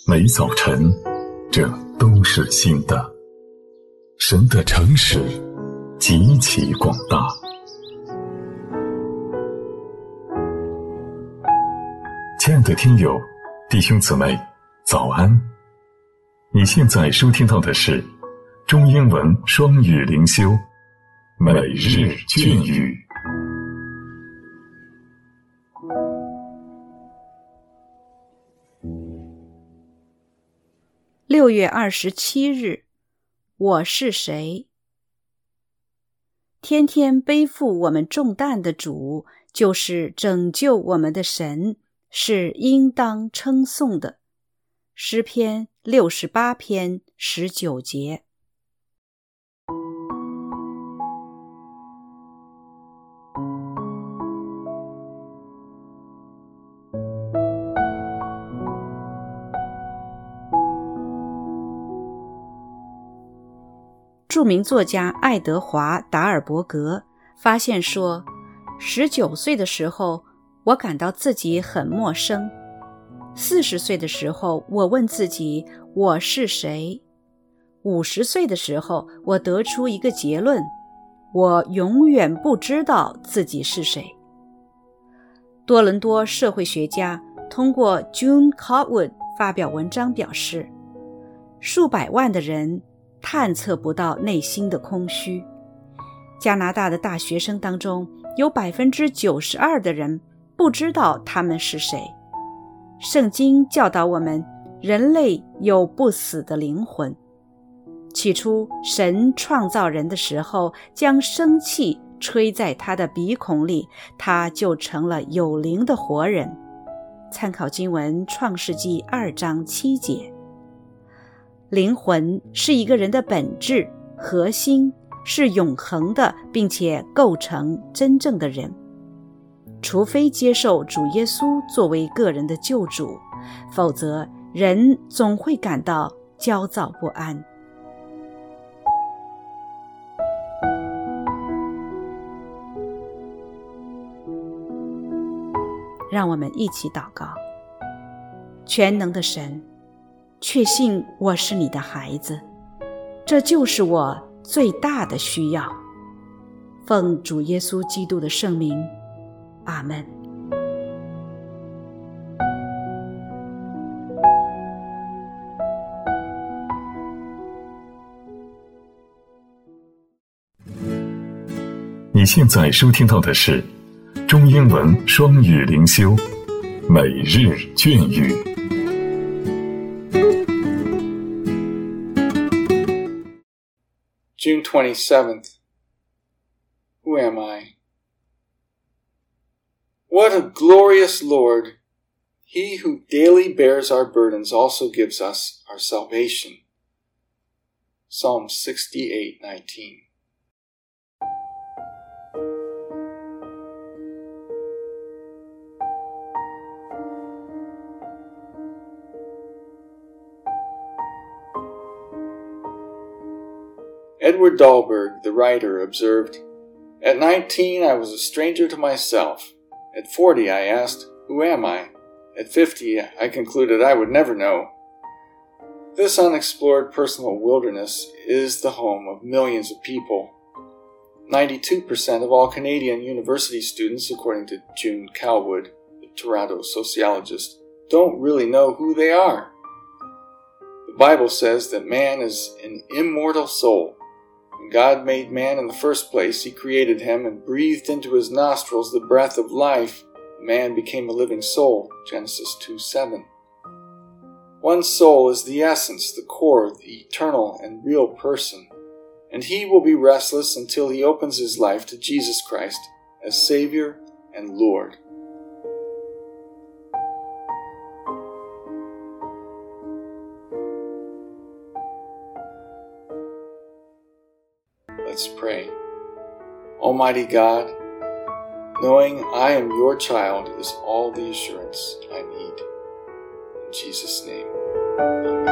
每早晨，这都是新的。神的诚实极其广大。亲爱的听友，弟兄姊妹，早安！你现在收听到的是中英文双语灵修每日隽语。 6月27日，我是谁？天天背负我们重担的主，就是拯救我们的神，是应当称颂的。诗篇68篇19节。著名作家爱德华·达尔伯格发现说，19岁的时候，我感到自己很陌生。40岁的时候，我问自己，我是谁？50岁的时候，我得出一个结论，我永远不知道自己是谁。多伦多社会学家通过 June Cotwood 发表文章表示，数百万的人探测不到内心的空虚。加拿大的大学生当中，有 92% 的人不知道他们是谁。圣经教导我们，人类有不死的灵魂。起初，神创造人的时候，将生气吹在他的鼻孔里，他就成了有灵的活人。参考经文创世纪2章7节。灵魂是一个人的本质，核心是永恒的，并且构成真正的人。除非接受主耶稣作为个人的救主，否则人总会感到焦躁不安。让我们一起祷告。全能的神，确信我是你的孩子，这就是我最大的需要。奉主耶稣基督的圣名，阿们。 你现在收听到的是中英文双语灵修每日隽语。 June 27th. Who am I? What a glorious Lord! He who daily bears our burdens also gives us our salvation. Psalm 68:19. Edward Dahlberg, the writer, observed, "At 19, I was a stranger to myself. At 40, I asked, 'Who am I?' At 50, I concluded I would never know." This unexplored personal wilderness is the home of millions of people. 92% of all Canadian university students, according to June Cotwood, the Toronto sociologist, don't really know who they are. The Bible says that man is an immortal soul. When God made man in the first place, he created him and breathed into his nostrils the breath of life. Man became a living soul, Genesis 2:7. One soul is the essence, the core, the eternal and real person, and he will be restless until he opens his life to Jesus Christ as Savior and Lord. Let's pray. Almighty God, knowing I am your child is all the assurance I need. In Jesus' name, amen.